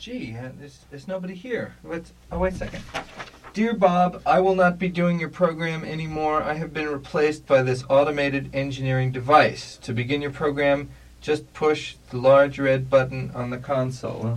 Gee, there's nobody here. Wait a second. Dear Bob, I will not be doing your program anymore. I have been replaced by this automated engineering device. To begin your program, just push the large red button on the console.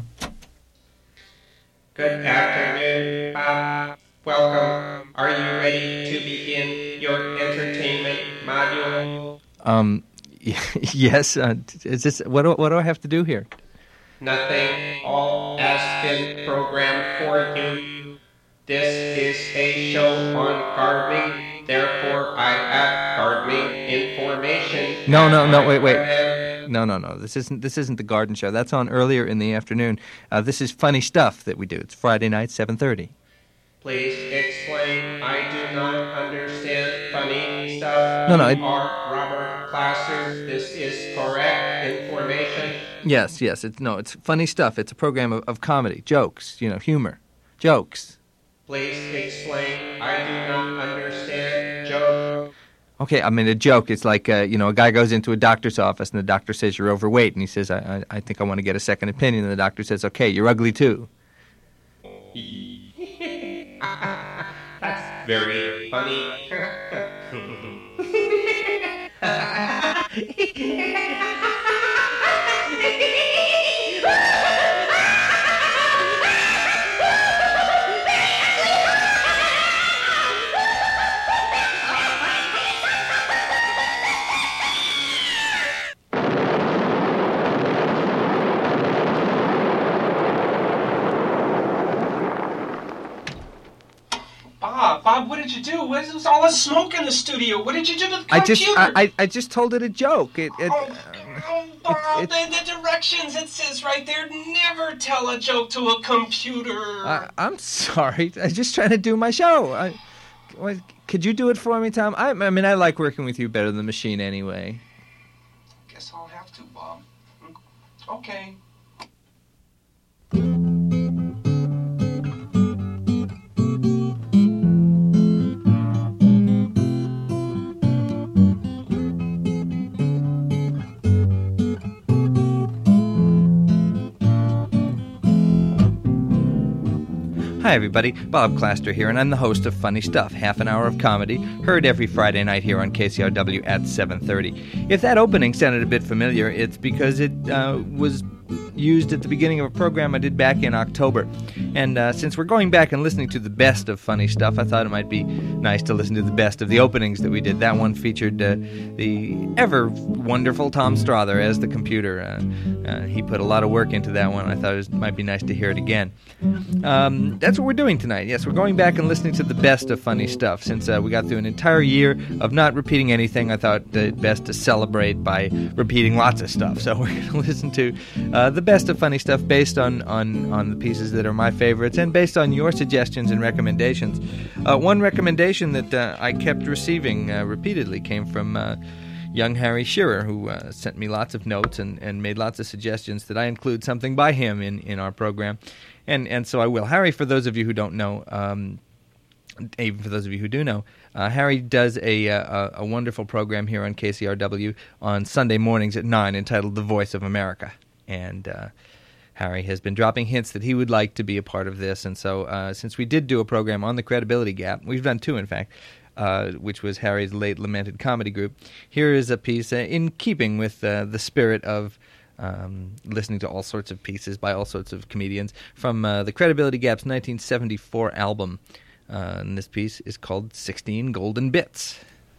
Good afternoon, Bob. Welcome. Are you ready to begin your entertainment module? Yes. Is this what do I have to do here? Nothing. All has been programmed for you. This is a show on gardening. Therefore, I have gardening information. No. Wait. No. This isn't the garden show. That's on earlier in the afternoon. This is funny stuff that we do. It's Friday night, 7:30. Please explain. I do not understand funny stuff. No. You are Robert Glasser. This is correct information. Yes. It's funny stuff. It's a program of comedy, jokes, humor, jokes. Please explain. I do not understand joke. Okay, I mean, a joke is like, a guy goes into a doctor's office and the doctor says you're overweight, and he says, I think I want to get a second opinion, and the doctor says, okay, you're ugly too. That's very funny. Bob, what did you do? What is all this smoke in the studio? What did you do to the computer? I just told it a joke. Bob, the directions, it says right there, never tell a joke to a computer. I'm sorry. I'm just trying to do my show. Could you do it for me, Tom? I mean, I like working with you better than the machine anyway. Guess I'll have to, Bob. Okay. Hi, everybody. Bob Claster here, and I'm the host of Funny Stuff, half an hour of comedy, heard every Friday night here on KCRW at 7:30. If that opening sounded a bit familiar, it's because it was used at the beginning of a program I did back in October. And since we're going back and listening to the best of Funny Stuff, I thought it might be nice to listen to the best of the openings that we did. That one featured the ever-wonderful Tom Strother as the computer. He put a lot of work into that one. I thought it might be nice to hear it again. That's what we're doing tonight. Yes, we're going back and listening to the best of Funny Stuff. Since we got through an entire year of not repeating anything, I thought it best to celebrate by repeating lots of stuff. So we're going to listen to the best of Funny Stuff based on the pieces that are my favorites and based on your suggestions and recommendations. One recommendation that I kept receiving repeatedly came from young Harry Shearer, who sent me lots of notes and made lots of suggestions that I include something by him in our program. And so I will. Harry, for those of you who don't know, even for those of you who do know, Harry does a wonderful program here on KCRW on Sunday mornings at 9 entitled The Voice of America. And Harry has been dropping hints that he would like to be a part of this. And so since we did do a program on the Credibility Gap, we've done two, in fact, which was Harry's late lamented comedy group, here is a piece in keeping with the spirit of listening to all sorts of pieces by all sorts of comedians from the Credibility Gap's 1974 album. And this piece is called 16 Golden Bits.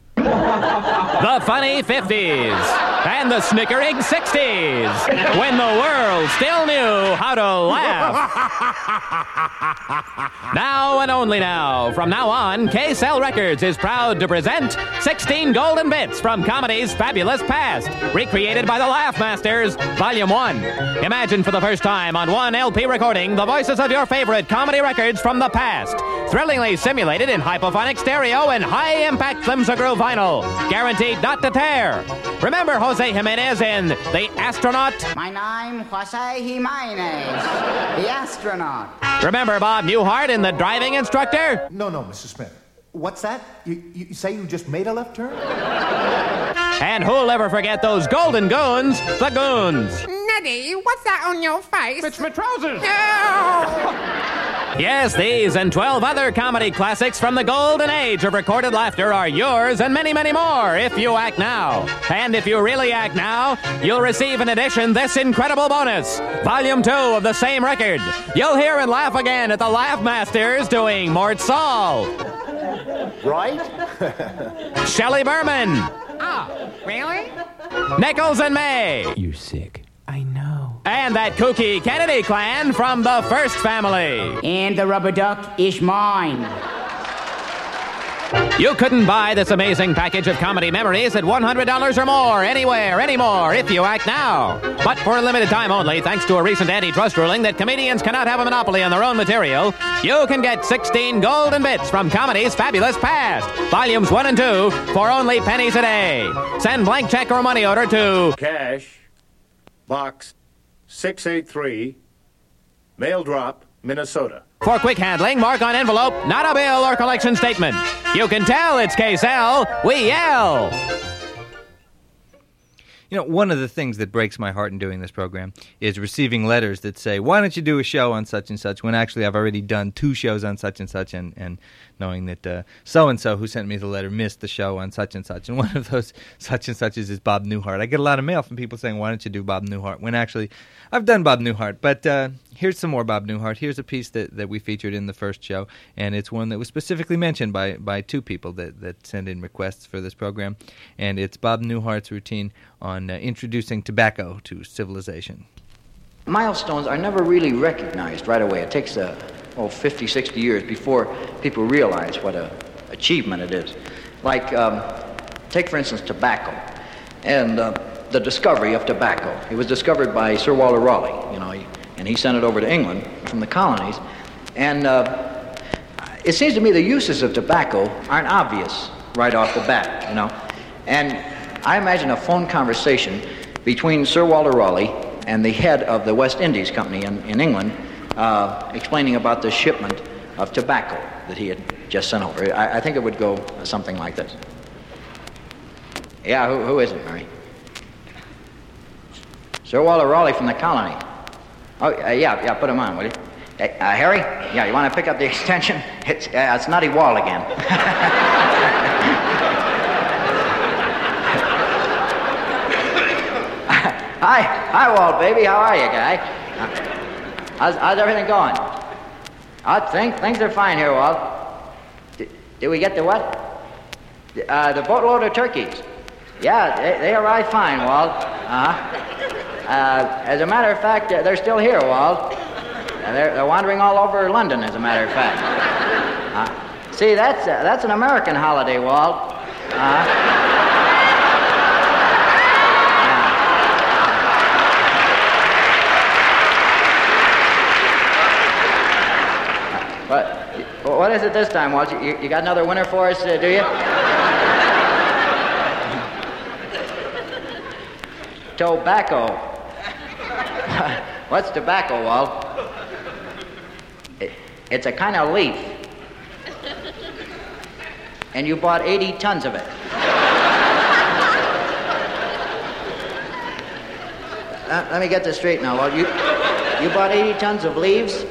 The funny 50s and the snickering 60s, when the world still knew how to laugh. Now and only now, from now on, K-Cell Records is proud to present 16 Golden Bits from comedy's fabulous past, recreated by the Laugh Masters, Volume 1. Imagine for the first time on one LP recording the voices of your favorite comedy records from the past, thrillingly simulated in hypophonic stereo and high-impact Flimsy-Groove vinyl, guaranteed not to tear. Remember Jose Jimenez in The Astronaut? My name, Jose Jimenez, the astronaut. Remember Bob Newhart in The Driving Instructor? No, Mr. Smith. What's that? You say you just made a left turn? And who'll ever forget those golden goons, the Goons? Not Eddie, what's that on your face? It's my trousers. No! Yes, these and 12 other comedy classics from the golden age of recorded laughter are yours and many, many more if you act now. And if you really act now, you'll receive in addition this incredible bonus, Volume 2 of the same record. You'll hear and laugh again at the Laugh Masters doing Mort Saul. Right? Shelley Berman. Oh, really? Nichols and May. You're sick. I know. And that kooky Kennedy clan from the First Family. And the rubber duck is mine. You couldn't buy this amazing package of comedy memories at $100 or more, anywhere, anymore, if you act now. But for a limited time only, thanks to a recent antitrust ruling that comedians cannot have a monopoly on their own material, you can get 16 golden bits from comedy's fabulous past, volumes 1 and 2, for only pennies a day. Send blank check or money order to Cash, Box 683, Mail Drop, Minnesota. For quick handling, mark on envelope, not a bill or collection statement. You can tell it's KSL. We yell. You know, one of the things that breaks my heart in doing this program is receiving letters that say, why don't you do a show on such and such, when actually I've already done 2 shows on such and such, and knowing that so-and-so who sent me the letter missed the show on such and such. And one of those such and suches is Bob Newhart. I get a lot of mail from people saying, why don't you do Bob Newhart, when actually I've done Bob Newhart. But here's some more Bob Newhart. Here's a piece that we featured in the first show, and it's one that was specifically mentioned by 2 people that sent in requests for this program, and it's Bob Newhart's routine on introducing tobacco to civilization. Milestones are never really recognized right away. It takes 50, 60 years before people realize what an achievement it is. Like, take for instance tobacco, and the discovery of tobacco. It was discovered by Sir Walter Raleigh, you know, and he sent it over to England from the colonies. And it seems to me the uses of tobacco aren't obvious right off the bat, you know. And I imagine a phone conversation between Sir Walter Raleigh and the head of the West Indies Company in England, explaining about the shipment of tobacco that he had just sent over. I think it would go something like this. Yeah, who is it, Mary? Sir Walter Raleigh from the colony. Oh, yeah, put him on, will you? Harry? Yeah, you want to pick up the extension? It's Nutty Wall again. Hi, Walt, baby. How are you, guy? How's everything going? Things are fine here, Walt. Did we get the what? The boatload of turkeys. Yeah, they arrived fine, Walt. As a matter of fact, they're still here, Walt. They're wandering all over London, as a matter of fact. See, that's an American holiday, Walt. What is it this time, Walt? You got another winner for us, do you? Tobacco. What's tobacco, Walt? It's a kind of leaf. And you bought 80 tons of it. Let me get this straight now, Walt. You bought 80 tons of leaves?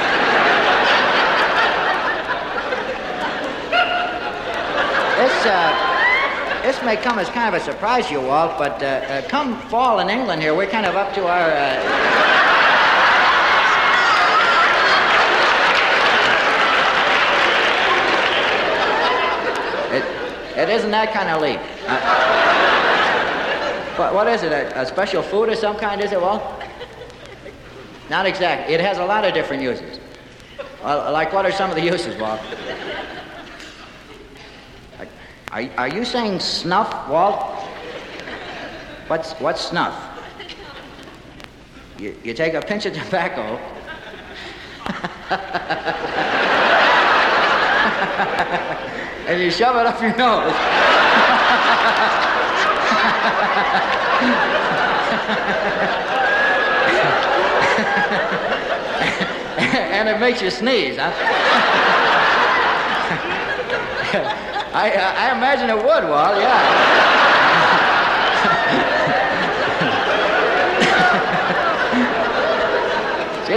This may come as kind of a surprise to you, Walt, but come fall in England here, we're kind of up to our... It isn't that kind of leaf. What is it, a special food of some kind, is it, Walt? Not exactly. It has a lot of different uses. Like, what are some of the uses, Walt? Are you saying snuff, Walt? What's snuff? You take a pinch of tobacco and you shove it up your nose. And it makes you sneeze, huh? I imagine it would, Walt, yeah.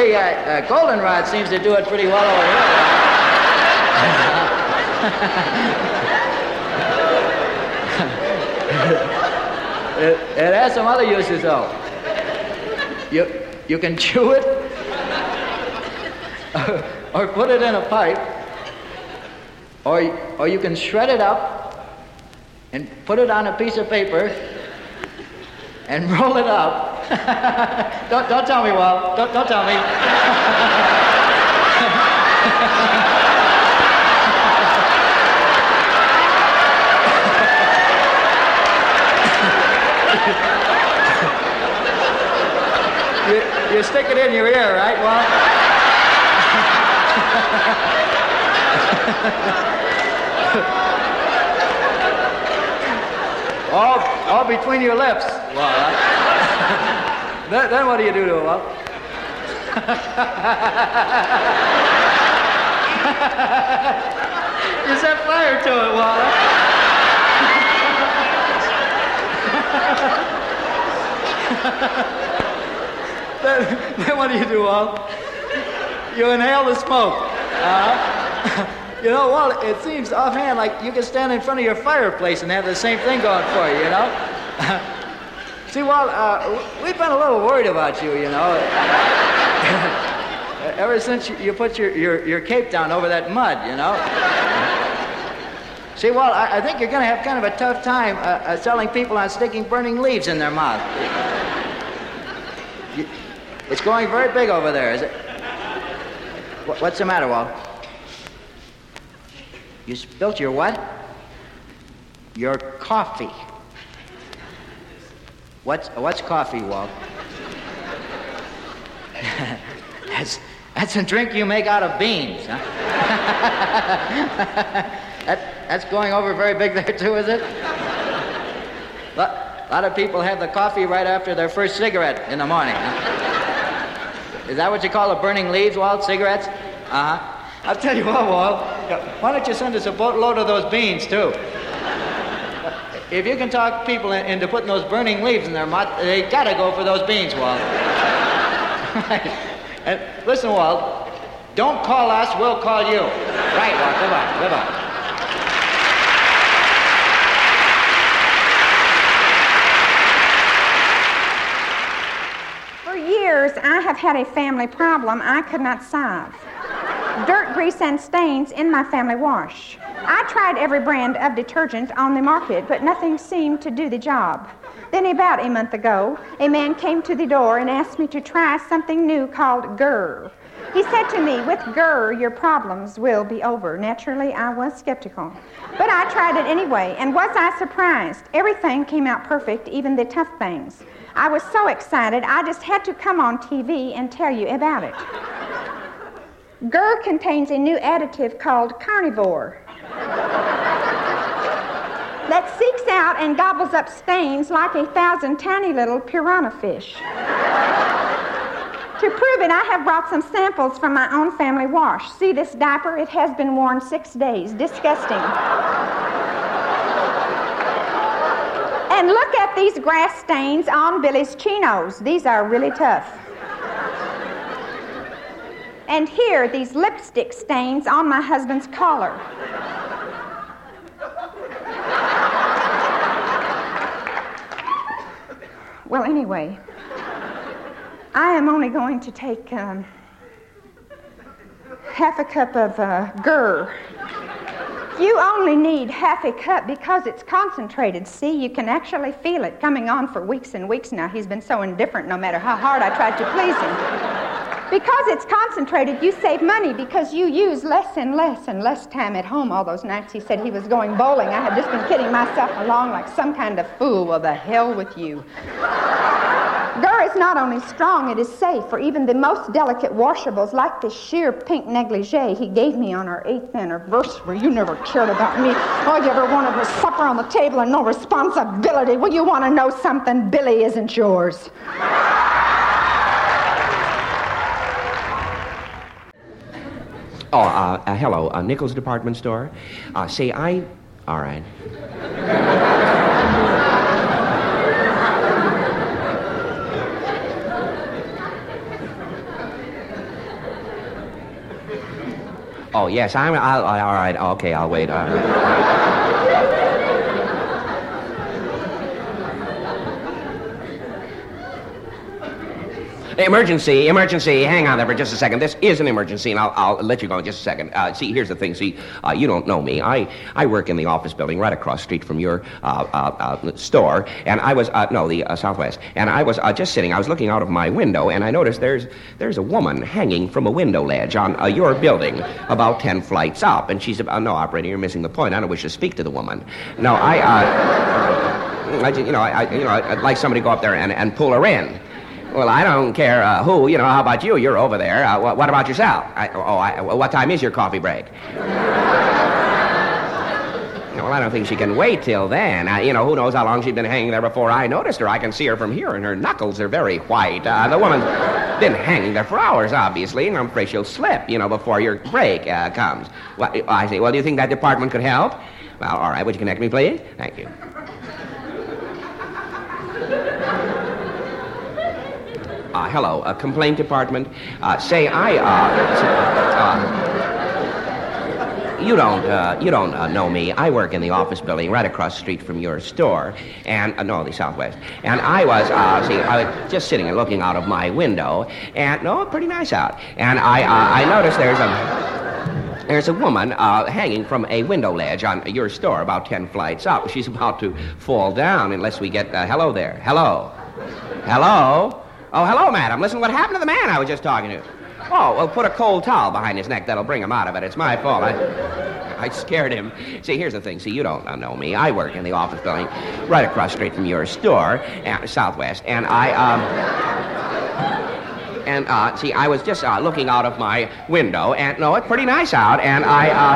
See, Goldenrod seems to do it pretty well over here. It has some other uses, though. You can chew it, or put it in a pipe, or you can shred it up and put it on a piece of paper and roll it up. Don't tell me, Walt. Don't tell me. You stick it in your ear, right, Walt? all between your lips, Walt. Then what do you do to it, Walt? You set fire to it, Walt. Then what do you do, Walt? You inhale the smoke. You know, Walt, it seems offhand like you could stand in front of your fireplace and have the same thing going for you, you know? See, Walt, we've been a little worried about you, you know. Ever since you put your cape down over that mud, you know. See, Walt, I think you're going to have kind of a tough time selling people on sticking burning leaves in their mouth. It's going very big over there, is it? What's the matter, Walt? You spilt your what? Your coffee. What's coffee, Walt? That's a drink you make out of beans, huh? That's going over very big there, too, is it? A lot of people have the coffee right after their first cigarette in the morning, huh? Is that what you call the burning leaves, Walt? Cigarettes? Uh-huh. I'll tell you what, Walt. Why don't you send us a boatload of those beans, too? If you can talk people into putting those burning leaves in their mouth, they gotta go for those beans, Walt. And listen, Walt, don't call us, we'll call you. Right, Walt, goodbye, goodbye. For years, I have had a family problem I could not solve. Dirt, grease, and stains in my family wash. I tried every brand of detergent on the market, but nothing seemed to do the job. Then about a month ago, a man came to the door and asked me to try something new called Grr. He said to me, with Grr, your problems will be over. Naturally, I was skeptical. But I tried it anyway, and was I surprised? Everything came out perfect, even the tough things. I was so excited, I just had to come on TV and tell you about it. Grr contains a new additive called carnivore that seeks out and gobbles up stains like 1,000 tiny little piranha fish. To prove it, I have brought some samples from my own family wash. See this diaper? It has been worn 6 days. Disgusting. And look at these grass stains on Billy's chinos. These are really tough. And here, these lipstick stains on my husband's collar. Well, anyway, I am only going to take half a cup of Grr. You only need half a cup because it's concentrated. See, you can actually feel it coming on for weeks and weeks now. He's been so indifferent no matter how hard I tried to please him. Because it's concentrated, you save money because you use less and less and less time at home. All those nights he said he was going bowling, I had just been kidding myself along like some kind of fool. Well, the hell with you. Grr is not only strong, it is safe for even the most delicate washables, like this sheer pink negligee he gave me on our 8th anniversary. You never cared about me. All you ever wanted was supper on the table and no responsibility. Well, you want to know something? Billy isn't yours. Hello, Nichols Department Store. All right. Oh, yes, all right, okay, I'll wait. Emergency, hang on there for just a second. This is an emergency, and I'll let you go in just a second. See, here's the thing. See, you don't know me. I work in the office building right across the street from your store, and I was, the Southwest, and I was just sitting. I was looking out of my window, and I noticed there's a woman hanging from a window ledge on your building about 10 flights up, and she's about, no, operator, you're missing the point. I don't wish to speak to the woman. No, I'd like somebody to go up there and pull her in. Well, I don't care who, how about you? You're over there. What about yourself? What time is your coffee break? Well, I don't think she can wait till then. Who knows how long she's been hanging there before I noticed her. I can see her from here, and her knuckles are very white. The woman's been hanging there for hours, obviously, and I'm afraid she'll slip, before your break comes. Well, I see. Well, do you think that department could help? Well, all right. Would you connect me, please? Thank you. Hello, complaint department. You don't know me. I work in the office building right across the street from your store, and the Southwest. And I was just sitting and looking out of my window, and pretty nice out. And I noticed there's a woman hanging from a window ledge on your store about 10 flights up. She's about to fall down unless we get hello there. Hello. Oh, hello, madam. Listen, what happened to the man I was just talking to? Oh, well, put a cold towel behind his neck. That'll bring him out of it. It's my fault. I scared him. See, here's the thing. See, you don't know me. I work in the office building right across the street from your store, Southwest. And I was just looking out of my window, and, it's pretty nice out, and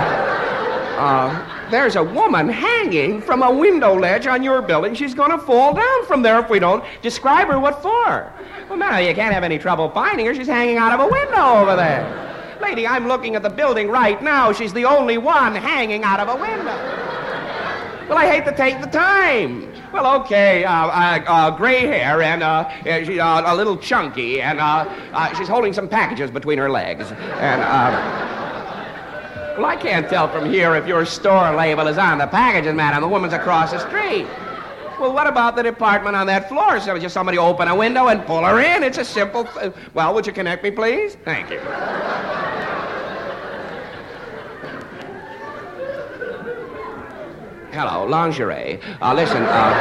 there's a woman hanging from a window ledge on your building. She's going to fall down from there if we don't describe her. What for? Well, no, you can't have any trouble finding her. She's hanging out of a window over there. Lady, I'm looking at the building right now. She's the only one hanging out of a window. Well, I hate to take the time. Well, okay, gray hair, and she's a little chunky, and she's holding some packages between her legs. And, well, I can't tell from here if your store label is on the packages, madam. The woman's across the street. Well, what about the department on that floor? So just somebody open a window and pull her in. It's a simple... Well, would you connect me, please? Thank you. Hello, lingerie. Listen,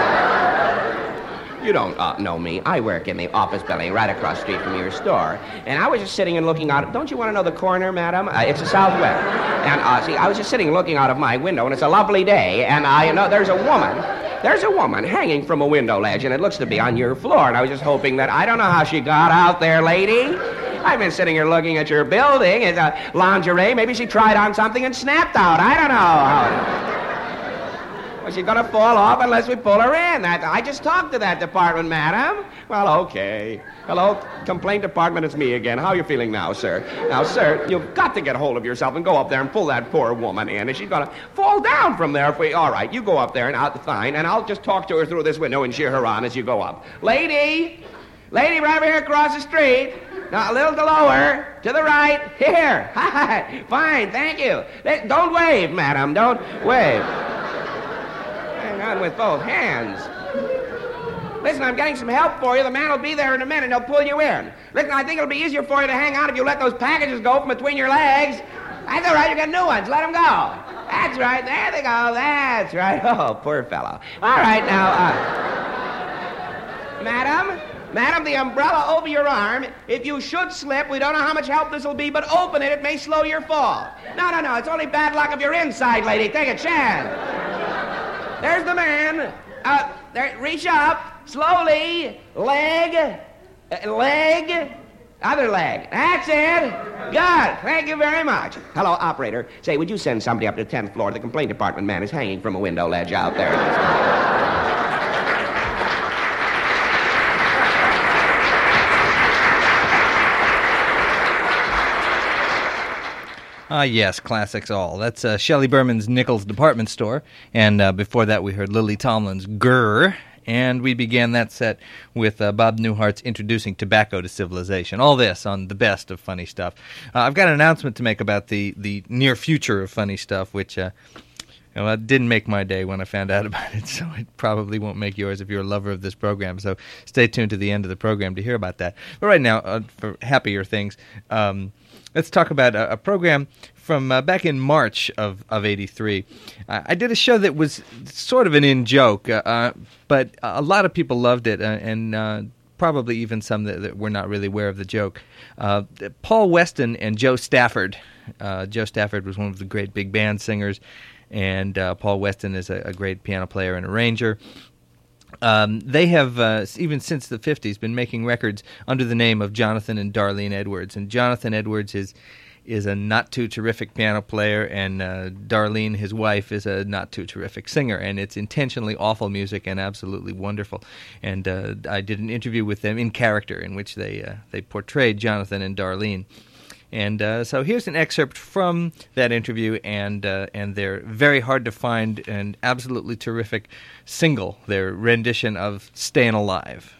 you don't know me. I work in the office building right across the street from your store. And I was just sitting and looking out. Don't you want to know the corner, madam? It's the Southwest. And, I was just sitting and looking out of my window, and it's a lovely day. And there's a woman hanging from a window ledge, and it looks to be on your floor. And I was just hoping that... I don't know how she got out there, lady. I've been sitting here looking at your building. It's a lingerie. Maybe she tried on something and snapped out. I don't know. Well, she's going to fall off unless we pull her in. I just talked to that department, madam. Well, okay. Hello, complaint department, it's me again. How are you feeling now, sir? Now, sir, you've got to get hold of yourself and go up there and pull that poor woman in. And she's going to fall down from there if we... All right, you go up there, and I'll just talk to her through this window and cheer her on as you go up. Lady, right over here across the street. Now, a little to lower, to the right. Here. Hi. Fine, thank you. Don't wave, madam. Don't wave. Hang on with both hands. Listen, I'm getting some help for you. The man will be there in a minute. He'll pull you in. Listen, I think it'll be easier for you to hang on if you let those packages go from between your legs. That's all right. You got new ones. Let them go. That's right. There they go. That's right. Oh, poor fellow. All right, now, Madam, the umbrella over your arm. If you should slip, we don't know how much help this will be, but open it. It may slow your fall. No. It's only bad luck if you're inside, lady. Take a chance. There's the man. There, reach up. Slowly. Leg. Other leg. That's it. Good. Thank you very much. Hello, operator. Say, would you send somebody up to the 10th floor? The complaint department man is hanging from a window ledge out there. Yes, classics all. That's Shelley Berman's Nichols Department Store. And before that, we heard Lily Tomlin's Grr. And we began that set with Bob Newhart's Introducing Tobacco to Civilization. All this on the best of Funny Stuff. I've got an announcement to make about the near future of Funny Stuff, which it didn't make my day when I found out about it, so it probably won't make yours if you're a lover of this program. So stay tuned to the end of the program to hear about that. But right now, for happier things, let's talk about a program from back in March of '83. I did a show that was sort of an in-joke, but a lot of people loved it, and probably even some that were not really aware of the joke. Paul Weston and Joe Stafford. Joe Stafford was one of the great big band singers, and Paul Weston is a great piano player and arranger. They have, even since the 50s, been making records under the name of Jonathan and Darlene Edwards. And Jonathan Edwards is a not-too-terrific piano player, and Darlene, his wife, is a not-too-terrific singer. And it's intentionally awful music and absolutely wonderful. And I did an interview with them in character in which they portrayed Jonathan and Darlene. And so here's an excerpt from that interview and their very hard-to-find and absolutely terrific single, their rendition of Stayin' Alive.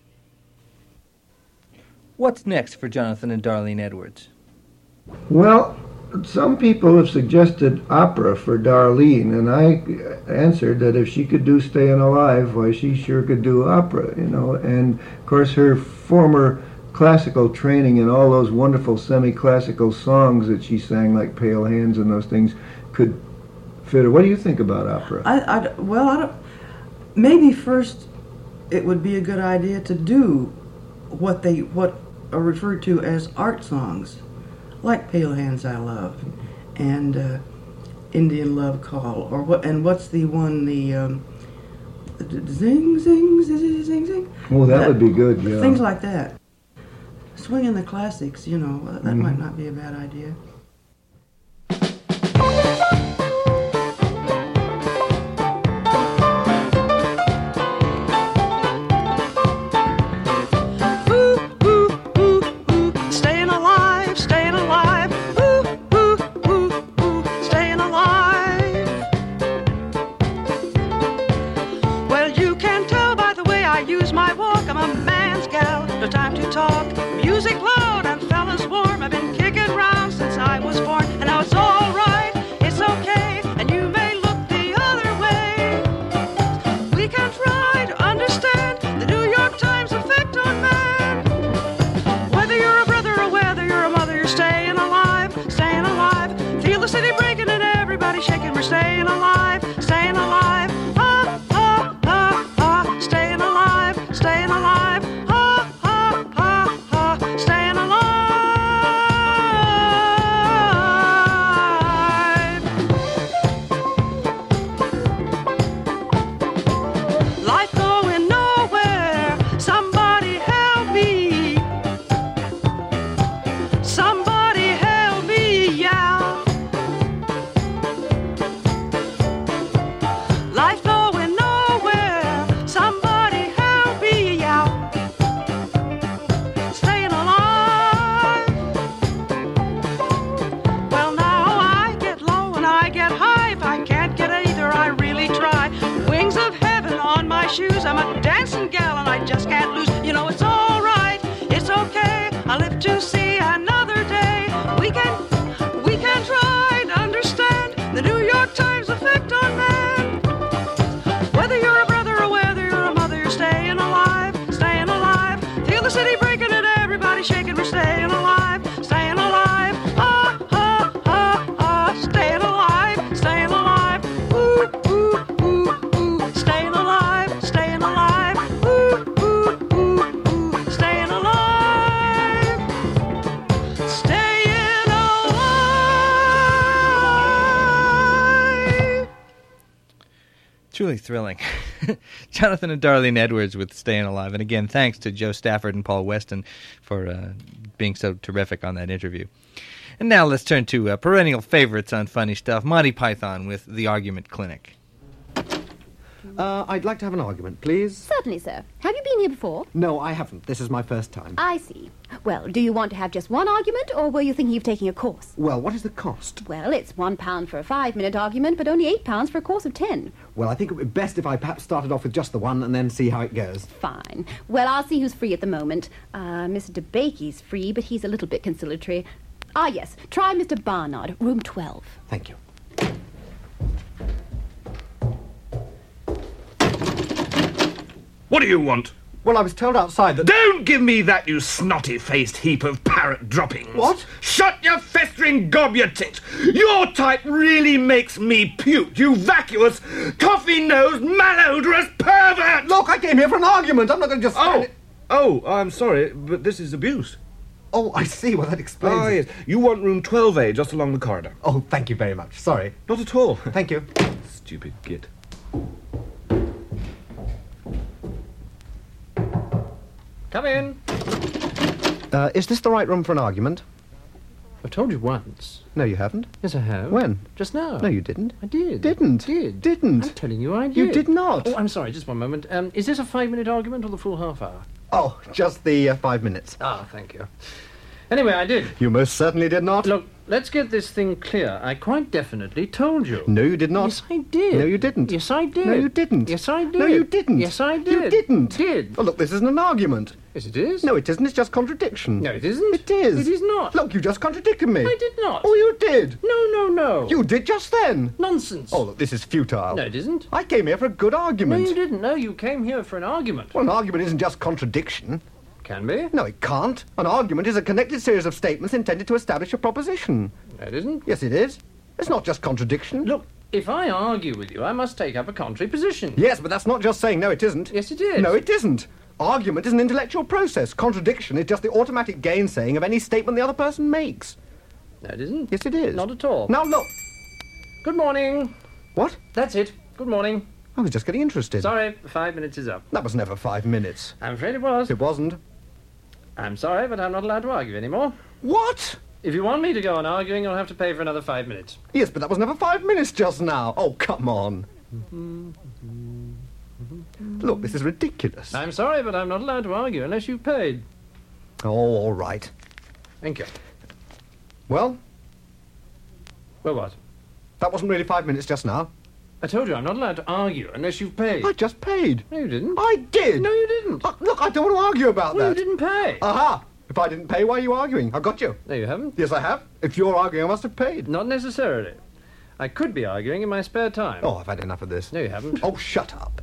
What's next for Jonathan and Darlene Edwards? Well, some people have suggested opera for Darlene, and I answered that if she could do Stayin' Alive, why, she sure could do opera, And, of course, her former classical training and all those wonderful semi-classical songs that she sang, like Pale Hands and those things, could fit her. What do you think about opera? I don't. Maybe first it would be a good idea to do what are referred to as art songs, like Pale Hands I Love, and Indian Love Call, or what's the one, the zing, zing, zing, zing, zing. Oh, that would be good, yeah. Things like that. Swinging the classics, that might not be a bad idea. Music loud and fellas warm. I've been kicking around since I was born, and now it's all right, it's okay, and you may look the other way. We can try to understand the New York Times effect on man. Whether you're a brother or whether you're a mother, you're staying alive, staying alive. Feel the city breaking and everybody shaking. We're staying alive, staying alive. Ah, ah, ah, ah, staying alive, staying alive. Shoes. I'm a dancing gal and I just can't lose. It's all right, it's okay. I live to see another day. We can try to understand the New York Times effect on man. Whether you're a brother or whether you're a mother, you're staying alive, staying alive. Feel the city breaking and everybody shaking. We're staying alive, staying alive. Ah, ah, ah, ah, staying alive, staying alive. Ooh, ooh, ooh, ooh, staying alive. Staying alive, ooh, ooh, ooh, ooh, staying alive, staying alive. Truly thrilling. Jonathan and Darlene Edwards with Staying Alive. And again, thanks to Joe Stafford and Paul Weston for being so terrific on that interview. And now let's turn to perennial favorites on Funny Stuff, Monty Python with The Argument Clinic. I'd like to have an argument, please. Certainly, sir. Have you been here before? No, I haven't. This is my first time. I see. Well, do you want to have just one argument, or were you thinking of taking a course? Well, what is the cost? Well, it's £1 for a 5-minute argument, but only £8 for a course of 10. Well, I think it would be best if I perhaps started off with just the one and then see how it goes. Fine. Well, I'll see who's free at the moment. Mr. DeBakey's free, but he's a little bit conciliatory. Ah, yes. Try Mr. Barnard, room 12. Thank you. What do you want? Well, I was told outside that... Don't give me that, you snotty-faced heap of parrot droppings. What? Shut your festering gob, you tit. Your type really makes me puke, you vacuous, coffee-nosed, malodorous pervert! Look, I came here for an argument. I'm not going to just... Oh, I'm sorry, but this is abuse. Oh, I see. Well, that explains Ah, yes. You want room 12A, just along the corridor. Oh, thank you very much. Sorry. Not at all. Thank you. Stupid git. Come in. Is this the right room for an argument? I've told you once. No, you haven't. Yes, I have. When? Just now. No, you didn't. I did. Didn't. I'm telling you I did. You did not. Oh, I'm sorry, just one moment. Is this a 5-minute argument or the full half hour? Oh, just the 5 minutes. Ah, thank you. Anyway, I did. You most certainly did not. Look, let's get this thing clear. I quite definitely told you. No, you did not. Yes, I did. No, you didn't. Yes, I did. No, you didn't. Yes, I did. No, you didn't. Yes, I did. You didn't. Did. Oh, look, this isn't an argument. Yes, it is. No, it isn't. It's just contradiction. No, it isn't. It is. It is not. Look, you just contradicted me. I did not. Oh, you did. No. You did just then. Nonsense. Oh, look, this is futile. No, it isn't. I came here for a good argument. No, you didn't. No, you came here for an argument. Well, an argument isn't just contradiction. Can be. No, it can't. An argument is a connected series of statements intended to establish a proposition. No, it isn't. Yes, it is. It's not just contradiction. Look, if I argue with you, I must take up a contrary position. Yes, but that's not just saying no, it isn't. Yes, it is. No, it isn't. Argument is an intellectual process. Contradiction is just the automatic gainsaying of any statement the other person makes. No, it isn't. Yes, it is. Not at all. Now, look. Good morning. What? That's it. Good morning. I was just getting interested. Sorry, 5 minutes is up. That was never 5 minutes. I'm afraid it was. It wasn't. I'm sorry, but I'm not allowed to argue anymore. What? If you want me to go on arguing, you'll have to pay for another 5 minutes. Yes, but that was never 5 minutes just now. Oh, come on. Look, this is ridiculous. I'm sorry, but I'm not allowed to argue unless you've paid. Oh, all right. Thank you. Well? Well, what? That wasn't really 5 minutes just now. I told you I'm not allowed to argue unless you've paid. I just paid. No, you didn't. I did. No, you didn't. Look, I don't want to argue about Well, that. you didn't pay. Aha! If I didn't pay, why are you arguing? I got you. No, you haven't. Yes, I have. If you're arguing, I must have paid. Not necessarily. I could be arguing in my spare time. Oh, I've had enough of this. No, you haven't. Oh, shut up.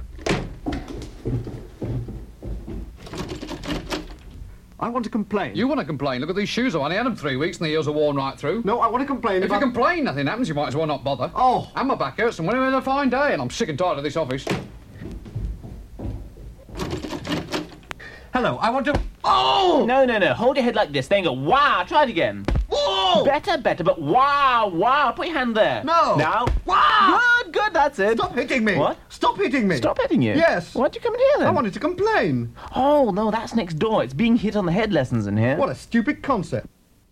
I want to complain. You want to complain? Look at these shoes on. I had them 3 weeks and the heels are worn right through. No, I want to complain If you complain, nothing happens. You might as well not bother. Oh. And my back hurts and when I'm a fine day and I'm sick and tired of this office. Hello, I want to... Oh! No. Hold your head like this. Then go, wow. Try it again. Whoa! Better, but wow. Put your hand there. No. Now. Wow! Good, that's it. Stop hitting me. What? Stop hitting me. Stop hitting you? Yes. Why'd you come in here then? I wanted to complain. Oh, no, that's next door. It's being hit on the head lessons in here. What a stupid concept.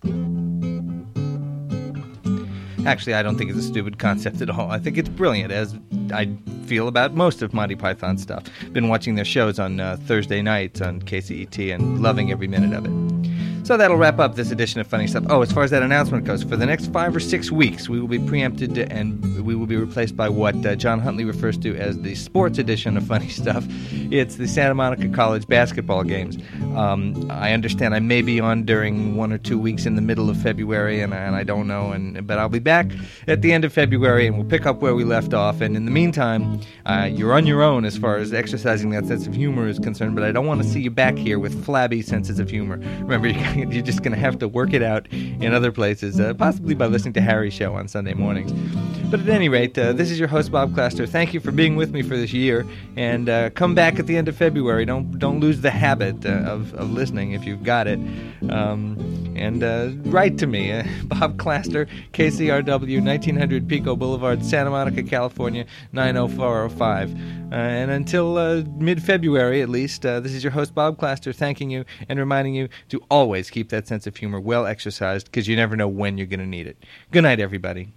Actually, I don't think it's a stupid concept at all. I think it's brilliant, as I feel about most of Monty Python stuff. Been watching their shows on Thursday nights on KCET and loving every minute of it. So that'll wrap up this edition of Funny Stuff. Oh, as far as that announcement goes, for the next 5 or 6 weeks, we will be preempted and we will be replaced by what John Huntley refers to as the sports edition of Funny Stuff. It's the Santa Monica College basketball games. I understand I may be on during 1 or 2 weeks in the middle of February, and I don't know, but I'll be back at the end of February, and we'll pick up where we left off. And in the meantime, you're on your own as far as exercising that sense of humor is concerned, but I don't want to see you back here with flabby senses of humor. Remember, you're just going to have to work it out in other places, possibly by listening to Harry's show on Sunday mornings. But at any rate, this is your host, Bob Claster. Thank you for being with me for this year, and come back at the end of February. Don't lose the habit of listening if you've got it. And write to me, Bob Claster, KCRW, 1900 Pico Boulevard, Santa Monica, California, 90405. And until mid-February, at least, this is your host, Bob Claster, thanking you and reminding you to always keep that sense of humor well exercised, because you never know when you're going to need it. Good night, everybody.